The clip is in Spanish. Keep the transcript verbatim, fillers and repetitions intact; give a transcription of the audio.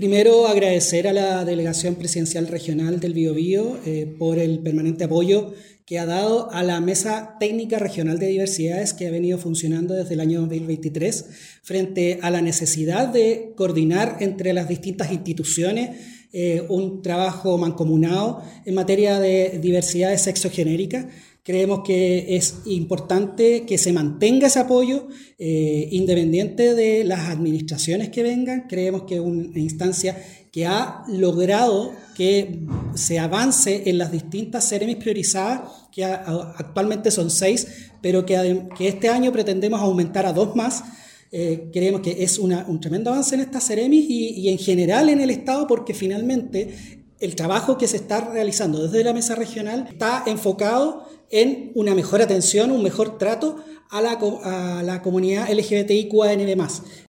Primero, agradecer a la Delegación Presidencial Regional del Biobío eh, por el permanente apoyo que ha dado a la Mesa Técnica Regional de Diversidades que ha venido funcionando desde el año dos mil veintitrés frente a la necesidad de coordinar entre las distintas instituciones eh, un trabajo mancomunado en materia de diversidades sexogenéricas. Creemos que es importante que se mantenga ese apoyo eh, independiente de las administraciones que vengan. Creemos que es una instancia que ha logrado que se avance en las distintas Ceremis priorizadas, que a, a, actualmente son seis, pero que, que este año pretendemos aumentar a dos más. Eh, creemos que es una, un tremendo avance en estas Ceremis y, y en general en el Estado, porque finalmente el trabajo que se está realizando desde la mesa regional está enfocado en una mejor atención, un mejor trato a la, a la comunidad L G B T I Q A N B más.